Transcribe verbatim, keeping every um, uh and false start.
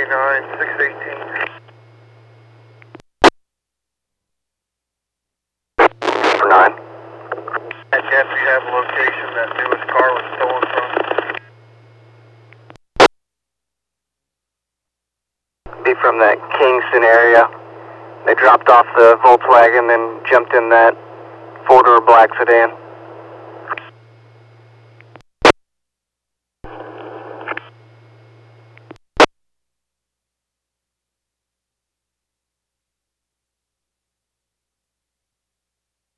nine, six eighteen. nine. And yes, we have a location that newest car was stolen from. Be from that Kingston area. They dropped off the Volkswagen, then jumped in that four-door black sedan.